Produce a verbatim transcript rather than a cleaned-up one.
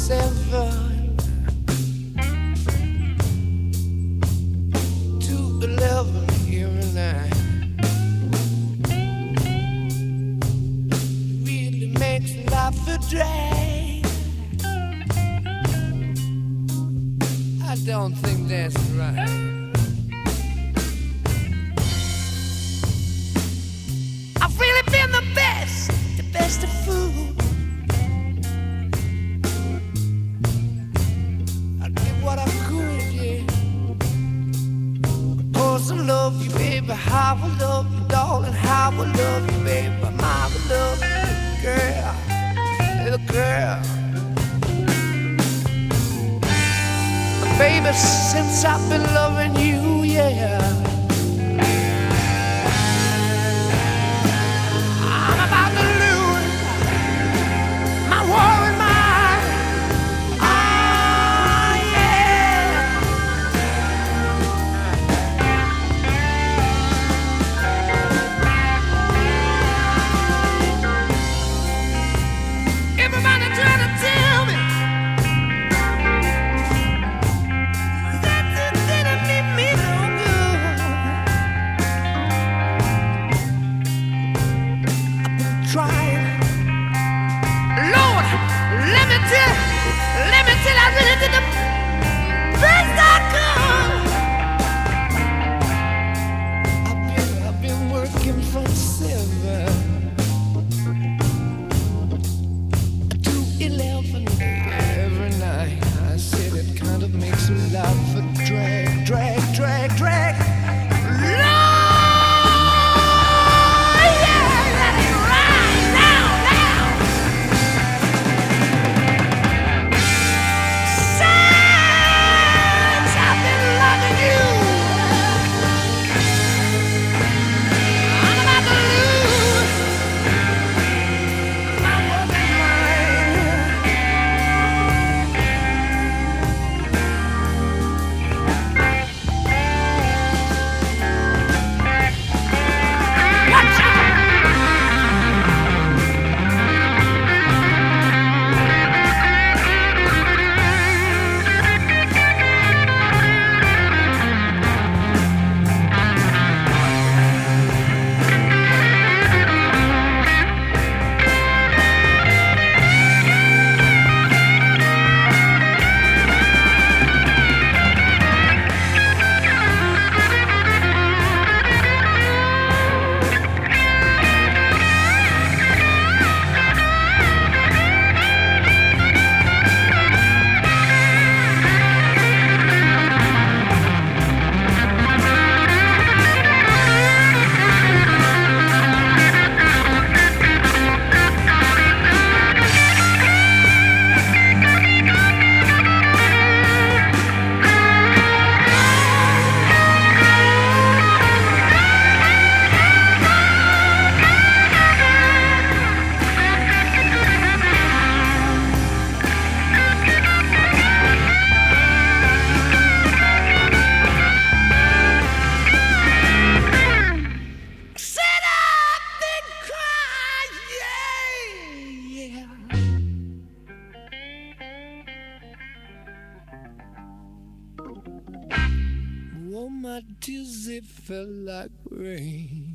seven to eleven every night. Really makes life a drag. I don't think that's right. I've really been the best, the best of food. I did what I could, yeah. Of course I love you, baby. How I love you, darling. How I love you, baby. My love you, girl, little girl. Baby, since I've been loving you, yeah, I'm about to lose my war and mind. Ah, yeah. Everybody trying to tell me trying. Lord, let me tell, let me tell, I really did the best I could. I've been, I've been working from seven to eleven every night. I said it kind of makes life a drag, drag, drag, drag. Lord! Oh, my tears, they fell like rain.